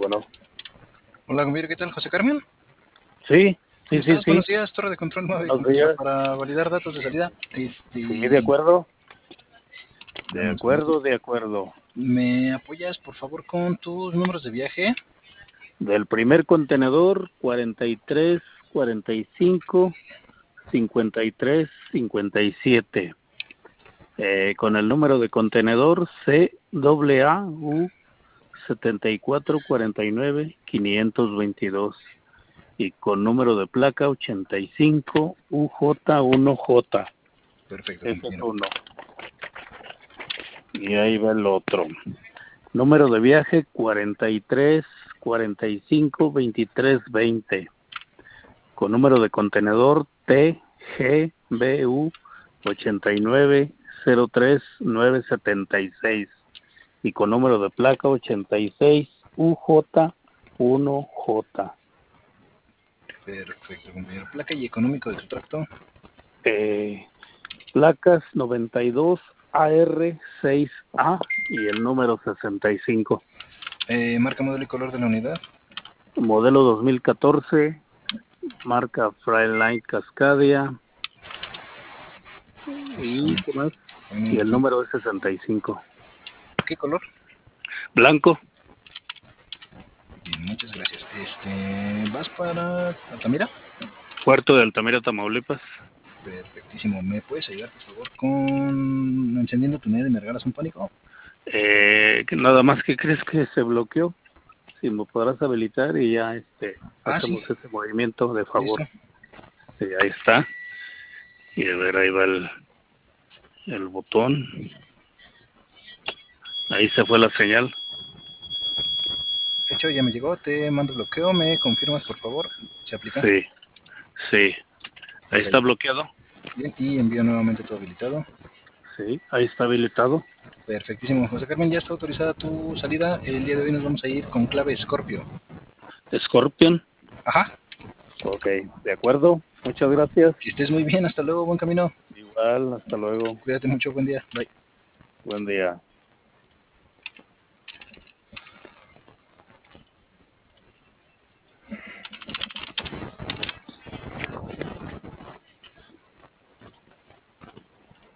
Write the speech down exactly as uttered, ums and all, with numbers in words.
bueno. Hola, compañero, ¿qué tal? ¿José Carmen? Sí, ¿Cómo sí, sí, estás? sí. Buenos días, Torre de Control nueve, Buenos compañero, días. para validar datos de salida. Este, Sí, de acuerdo. De dame un segundo. acuerdo, de acuerdo. ¿Me apoyas, por favor, con tus números de viaje? Del primer contenedor, cuarenta y tres, cuarenta y cinco, cincuenta y tres, cincuenta y siete. Eh, con el número de contenedor C A A U setenta y cuatro cuarenta y nueve quinientos veintidós y con número de placa ochenta y cinco U J uno J. Perfecto, Ese es compañero. uno. Y ahí va el otro. Número de viaje cuarenta y tres, cuarenta y cinco, veintitrés, veinte. Con número de contenedor T G B U ochenta y nueve, cero tres, nueve setenta y seis. Y con número de placa ochenta y seis U J uno J. Perfecto, compañero. Placa y económico de tu tracto. Eh, placas noventa y dos A R seis A y el número sesenta y cinco. Eh, marca, modelo y color de la unidad. Modelo dos mil catorce, marca Freight Cascadia. ¿Y qué más? Y el número es sesenta y cinco. ¿Qué color? Blanco. Bien, muchas gracias. Este, ¿vas para Altamira? Puerto de Altamira, Tamaulipas. Perfectísimo. ¿Me puedes ayudar, por favor, con encendiendo tu unidad y me regalas un pánico? Eh, que nada más que crees que se bloqueó. Si me podrás habilitar y ya este Ah, sí. hacemos ese movimiento de favor. Listo. Sí, ahí está. Y a ver, ahí va el, el botón. Ahí se fue la señal. Hecho, ya me llegó, te mando bloqueo, me confirmas por favor, se aplica. Sí, sí. Ahí Ok, está bloqueado. bien, y envío nuevamente todo habilitado. Sí, ahí está habilitado. Perfectísimo, José Carmen, ya está autorizada tu salida. El día de hoy nos vamos a ir con clave Scorpio. Scorpion. Ajá. Ok, de acuerdo. Muchas gracias. Que estés muy bien, hasta luego, buen camino. Igual, hasta luego. Cuídate mucho, buen día, bye. Buen día.